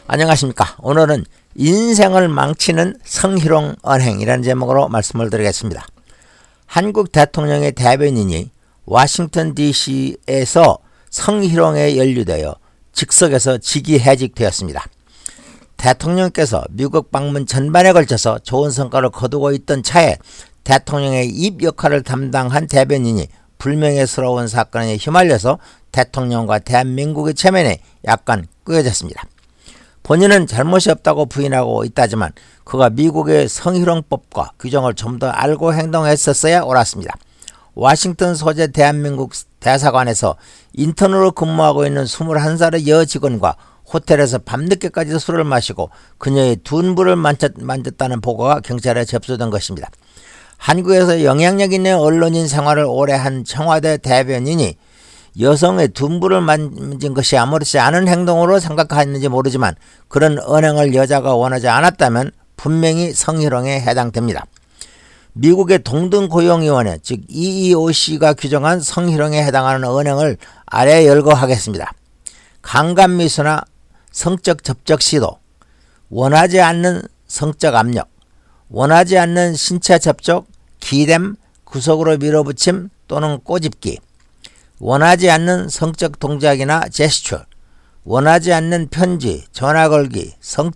안녕하십니까. 오늘은 인생을 망치는 성희롱 언행이라는 제목으로 말씀을 드리겠습니다. 한국 대통령의 대변인이 워싱턴 DC에서 성희롱에 연루되어 직속에서 직위해직되었습니다. 대통령께서 미국 방문 전반에 걸쳐서 좋은 성과를 거두고 있던 차에 대통령의 입 역할을 담당한 대변인이 불명예스러운 사건에 휘말려서 대통령과 대한민국의 체면에 약간 꾸겨졌습니다. 본인은 잘못이 없다고 부인하고 있다지만 그가 미국의 성희롱법과 규정을 좀 더 알고 행동했었어야 옳았습니다. 워싱턴 소재 대한민국 대사관에서 인턴으로 근무하고 있는 21살의 여직원과 호텔에서 밤늦게까지 술을 마시고 그녀의 둔부를 만졌다는 보고가 경찰에 접수된 것입니다. 한국에서 영향력 있는 언론인 생활을 오래 한 청와대 대변인이 여성의 둔부를 만진 것이 아무렇지 않은 행동으로 생각했는지 모르지만 그런 언행을 여자가 원하지 않았다면 분명히 성희롱에 해당됩니다. 미국의 동등고용위원회 즉 EEOC가 규정한 성희롱에 해당하는 언행을 아래 열거하겠습니다. 강간미수나 성적 접촉 시도, 원하지 않는 성적 압력, 원하지 않는 신체 접촉, 기댐, 구석으로 밀어붙임 또는 꼬집기, 원하지 않는 성적 동작이나 제스처, 원하지 않는 편지, 전화 걸기,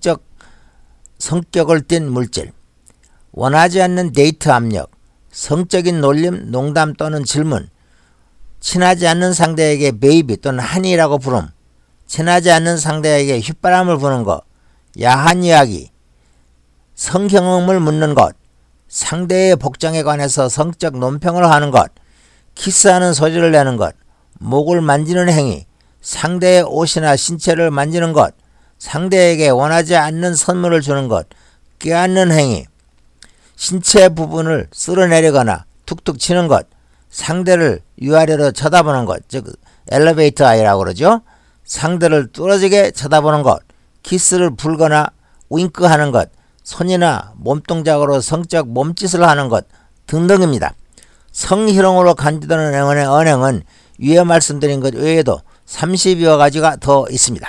성격을 띤 물질, 원하지 않는 데이트 압력, 성적인 놀림, 농담 또는 질문, 친하지 않는 상대에게 베이비 또는 하니라고 부름, 친하지 않는 상대에게 휘바람을 부는 것, 야한 이야기, 성경험을 묻는 것, 상대의 복장에 관해서 성적 논평을 하는 것, 키스하는 소리를 내는 것, 목을 만지는 행위, 상대의 옷이나 신체를 만지는 것, 상대에게 원하지 않는 선물을 주는 것, 껴안는 행위, 신체 부분을 쓸어내리거나 툭툭 치는 것, 상대를 위아래로 쳐다보는 것, 즉 엘리베이터 아이라고 그러죠. 상대를 뚫어지게 쳐다보는 것, 키스를 불거나 윙크하는 것, 손이나 몸동작으로 성적 몸짓을 하는 것 등등입니다. 성희롱으로 간주되는 언행은 위에 말씀드린 것 외에도 30여 가지가 더 있습니다.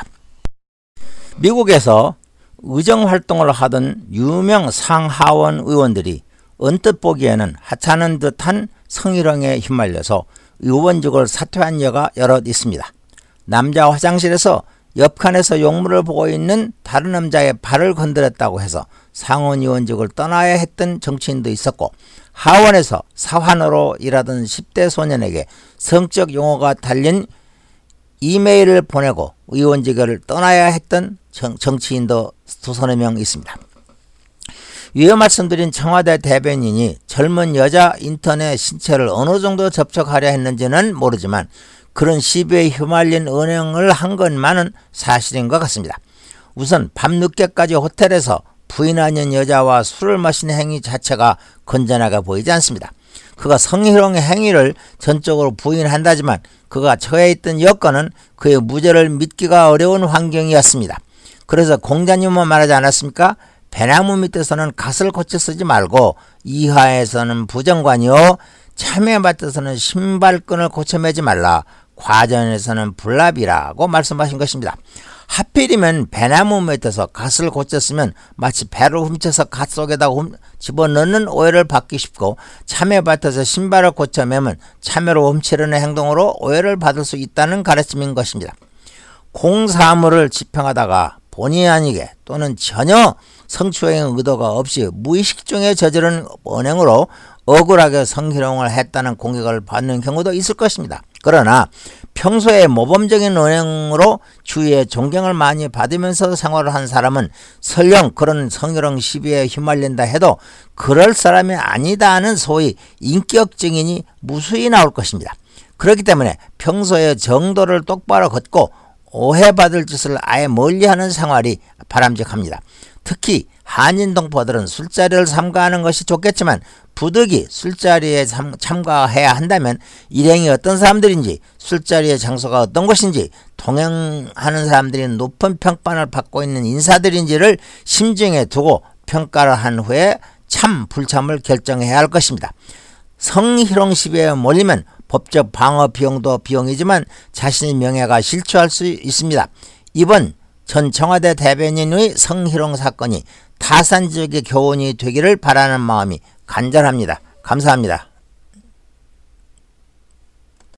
미국에서 의정활동을 하던 유명 상하원 의원들이 언뜻 보기에는 하찮은 듯한 성희롱에 휘말려서 의원직을 사퇴한 예가 여럿 있습니다. 남자 화장실에서 옆칸에서 용물을 보고 있는 다른 남자의 발을 건드렸다고 해서 상원 의원직을 떠나야 했던 정치인도 있었고, 하원에서 사환으로 일하던 10대 소년에게 성적 용어가 달린 이메일을 보내고 의원직을 떠나야 했던 정치인도 두서너 명 있습니다. 위에 말씀드린 청와대 대변인이 젊은 여자 인턴의 신체를 어느 정도 접촉하려 했는지는 모르지만 그런 시비에 휘말린 언행을 한 것만은 사실인 것 같습니다. 우선 밤늦게까지 호텔에서 부인 아닌 여자와 술을 마신 행위 자체가 건전하게 보이지 않습니다. 그가 성희롱의 행위를 전적으로 부인한다지만 그가 처해 있던 여건은 그의 무죄를 믿기가 어려운 환경이었습니다. 그래서 공자님은 말하지 않았습니까? 배나무 밑에서는 갓을 고쳐 쓰지 말고 이하에서는 부정관이요 참외밭에서는 신발끈을 고쳐 매지 말라. 과전에서는 불납이라고 말씀하신 것입니다. 하필이면 배나무 밑에서 갓을 고쳤으면 마치 배를 훔쳐서 갓 속에다 집어넣는 오해를 받기 쉽고, 참외밭에서 신발을 고쳐 매면 참외를 훔치려는 행동으로 오해를 받을 수 있다는 가르침인 것입니다. 공사물을 집행하다가 본의 아니게 또는 전혀 성추행의 의도가 없이 무의식 중에 저지른 언행으로 억울하게 성희롱을 했다는 공격을 받는 경우도 있을 것입니다. 그러나 평소에 모범적인 언행으로 주위에 존경을 많이 받으면서 생활을 한 사람은 설령 그런 성희롱 시비에 휘말린다 해도 그럴 사람이 아니다는 소위 인격 증인이 무수히 나올 것입니다. 그렇기 때문에 평소에 정도를 똑바로 걷고 오해받을 짓을 아예 멀리하는 생활이 바람직합니다. 특히 한인 동포들은 술자리를 삼가하는 것이 좋겠지만 부득이 술자리에 참가해야 한다면 일행이 어떤 사람들인지, 술자리의 장소가 어떤 곳인지, 동행하는 사람들이 높은 평판을 받고 있는 인사들인지를 심중에 두고 평가를 한 후에 참 불참을 결정해야 할 것입니다. 성희롱 시비에 몰리면 법적 방어 비용도 비용이지만 자신의 명예가 실추할 수 있습니다. 이번 전 청와대 대변인의 성희롱 사건이 타산 지역의 교훈이 되기를 바라는 마음이 간절합니다. 감사합니다.